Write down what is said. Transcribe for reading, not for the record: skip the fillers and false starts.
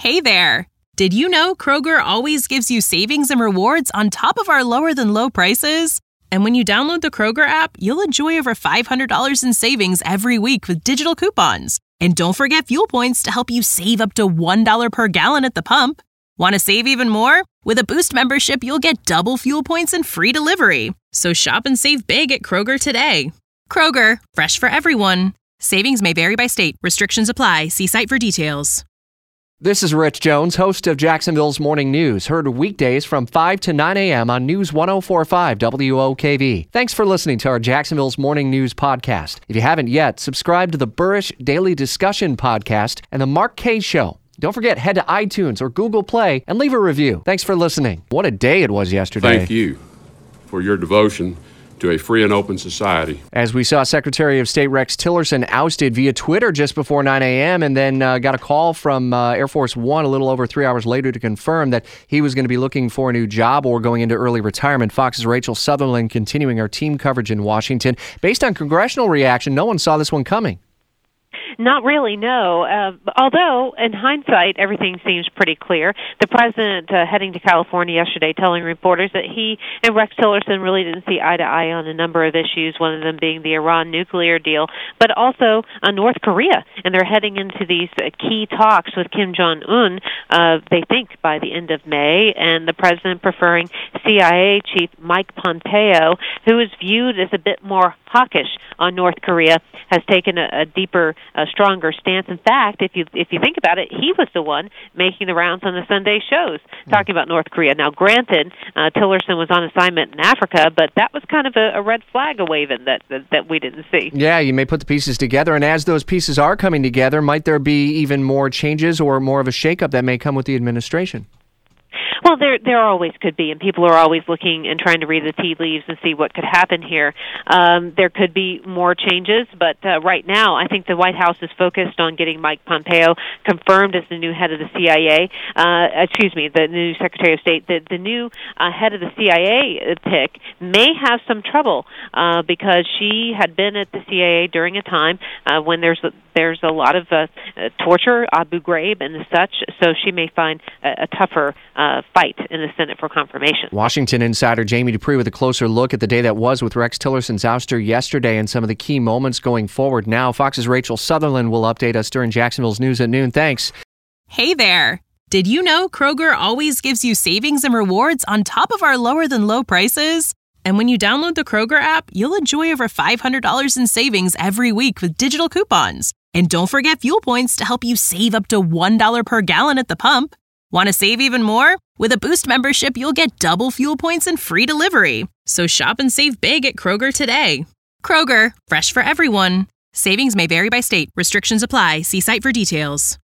Hey there! Did you know Kroger always gives you savings and rewards on top of our lower-than-low prices? And when you download the Kroger app, you'll enjoy over $500 in savings every week with digital coupons. And don't forget fuel points to help you save up to $1 per gallon at the pump. Want to save even more? With a Boost membership, you'll get double fuel points and free delivery. So shop and save big at Kroger today. Kroger, fresh for everyone. Savings may vary by state. Restrictions apply. See site for details. This is Rich Jones, host of Jacksonville's Morning News, heard weekdays from 5 to 9 a.m. on News 104.5 WOKV. Thanks for listening to our Jacksonville's Morning News podcast. If you haven't yet, subscribe to the Burrish Daily Discussion podcast and the Mark Kaye Show. Don't forget, head to iTunes or Google Play and leave a review. Thanks for listening. What a day it was yesterday. Thank you for your devotion to a free and open society. As we saw Secretary of State Rex Tillerson ousted via Twitter just before 9 a.m. and then got a call from Air Force One a little over 3 hours later to confirm that he was going to be looking for a new job or going into early retirement. Fox's Rachel Sutherland continuing our team coverage in Washington. Based on congressional reaction, no one saw this one coming. Not really, no. Although, in hindsight, everything seems pretty clear. The president heading to California yesterday telling reporters that he and Rex Tillerson really didn't see eye to eye on a number of issues, one of them being the Iran nuclear deal, but also North Korea. And they're heading into these key talks with Kim Jong-un, they think, by the end of May, and the president preferring CIA Chief Mike Pompeo, who is viewed as a bit more hawkish on North Korea, has taken a deeper, stronger stance. In fact, if you think about it, he was the one making the rounds on the Sunday shows talking about North Korea. Now, granted, Tillerson was on assignment in Africa, but that was kind of a red flag waving that we didn't see. Yeah, you may put the pieces together, and as those pieces are coming together, might there be even more changes or more of a shakeup that may come with the administration? Well, there always could be, and people are always looking and trying to read the tea leaves and see what could happen here. There could be more changes, but right now I think the White House is focused on getting Mike Pompeo confirmed as the new head of the CIA. The new Secretary of State. The new head of the CIA pick may have some trouble because she had been at the CIA during a time when there's a lot of torture, Abu Ghraib and such, so she may find a tougher fight in the Senate for confirmation. Washington insider Jamie Dupree with a closer look at the day that was with Rex Tillerson's ouster yesterday and some of the key moments going forward. Now, Fox's Rachel Sutherland will update us during Jacksonville's News at Noon. Thanks. Hey there! Did you know Kroger always gives you savings and rewards on top of our lower-than-low prices? And when you download the Kroger app, you'll enjoy over $500 in savings every week with digital coupons. And don't forget fuel points to help you save up to $1 per gallon at the pump. Want to save even more? With a Boost membership, you'll get double fuel points and free delivery. So shop and save big at Kroger today. Kroger, fresh for everyone. Savings may vary by state. Restrictions apply. See site for details.